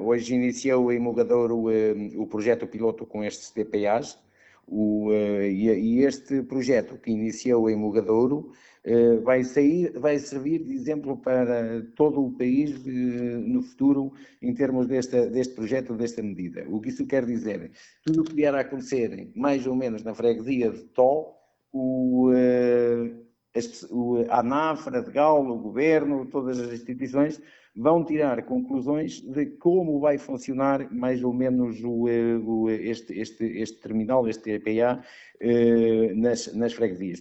hoje iniciou em Mogadouro o projeto piloto com estes TPAs, e este projeto que iniciou em Mogadouro vai servir de exemplo para todo o país no futuro, em termos deste projeto, desta medida. O que isso quer dizer? Tudo o que vier a acontecer, mais ou menos na freguesia de Tó, a ANAF, a Radgal, o Governo, todas as instituições vão tirar conclusões de como vai funcionar mais ou menos este terminal, este TPA, nas freguesias.